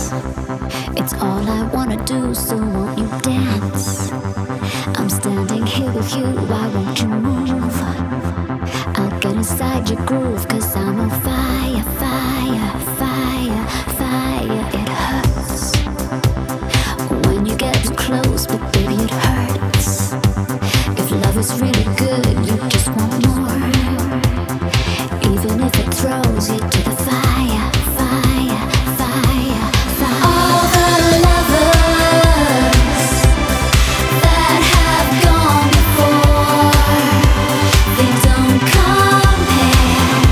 It's all I wanna do, so won't you dance? I'm standing here with you, why won't you move? I'll get inside your groove, 'cause I'm on fire, fire, fire, fire. It hurts when you get too close, but baby it hurts. If love is really good, you just want more. Even if it throws you to the fire, fire, fire, fire. All the lovers that have gone before, they don't compare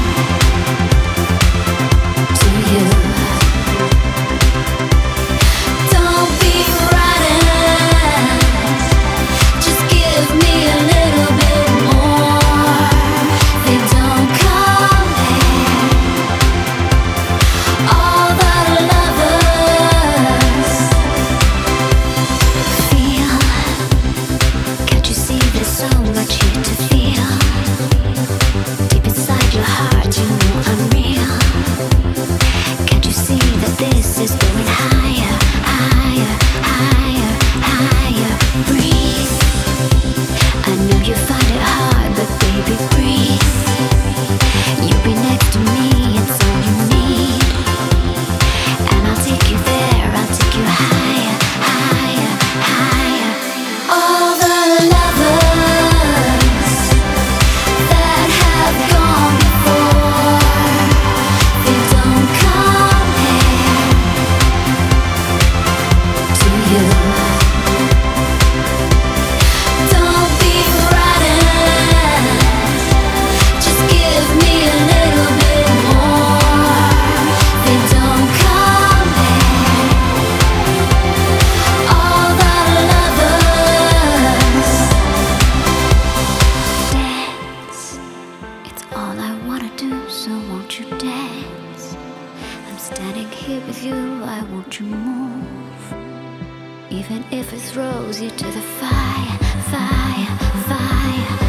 to you. Don't be frightened, just give me a little bit more. They don't compare. All the lovers feel. Can't you see there's so much here to feel? Deep inside your heart, you know I'm real. Can't you see that this is going higher, higher, higher, higher? Breathe. I know you find it hard, but baby, breathe. You'll be next to me, it's all you need. And I'll take you there, I'll take you higher, higher, higher. All the lovers that have gone before, they don't compare to you. Don't be frightened, just give me a little bit more. They don't compare. All the lovers dance. It's all I wanna do, so won't you dance? I'm standing here with you, why won't you move? Even if it throws you to the fire, fire, fire.